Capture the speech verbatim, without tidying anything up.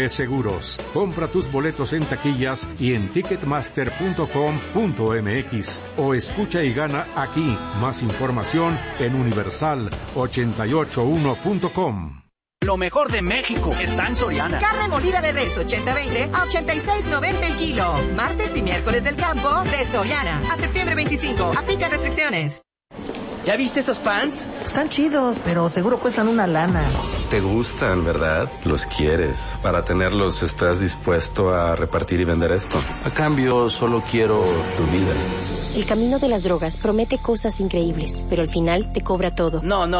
Seguros. Compra tus boletos en taquillas y en ticketmaster punto com punto mx o escucha y gana aquí. Más información en universal ochenta y ocho uno punto com. Lo mejor de México está en Soriana. Carne molida de res ochenta veinte a ochenta y seis noventa el kilo. Martes y miércoles del campo de Soriana. A septiembre veinticinco. Aplica restricciones. ¿Ya viste esos pants? Están chidos, pero seguro cuestan una lana. Te gustan, ¿verdad? Los quieres. Para tenerlos, ¿estás dispuesto a repartir y vender esto? A cambio, solo quiero tu vida. El camino de las drogas promete cosas increíbles, pero al final te cobra todo. No, no.